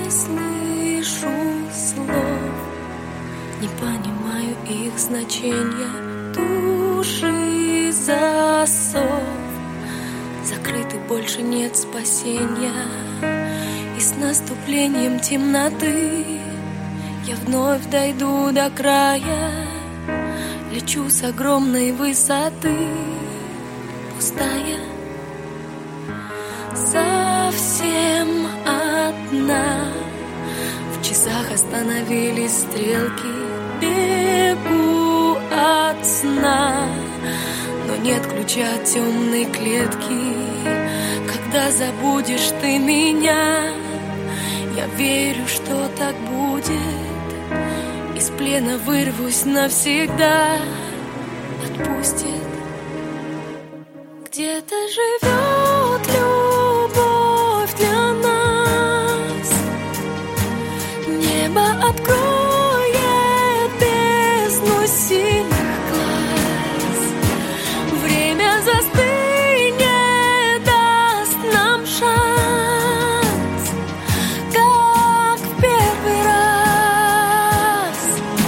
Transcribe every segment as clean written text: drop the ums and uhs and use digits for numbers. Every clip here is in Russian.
не слышу слов, не понимаю их значения. Души засов, закрыты, больше нет спасения. И с наступлением темноты я вновь дойду до края. Лечу с огромной высоты, пустая, совсем одна. В часах остановились стрелки, бегу от сна, но нет ключа от темной клетки. Когда забудешь ты меня, я верю, что так будет. Из плена вырвусь навсегда, отпустит. Где-то живет любовь для нас. Небо откроет бездну синих глаз. Время застынет, даст нам шанс, как в первый раз.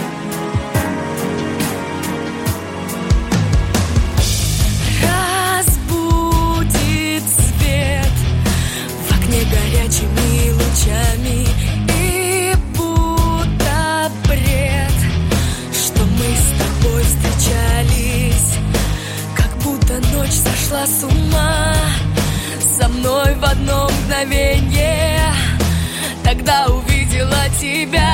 Разбудит свет в окне горячими лучами. И будто бред, что мы с тобой встречались, как будто ночь сошла с ума со мной в одно мгновенье. Тогда увидела тебя.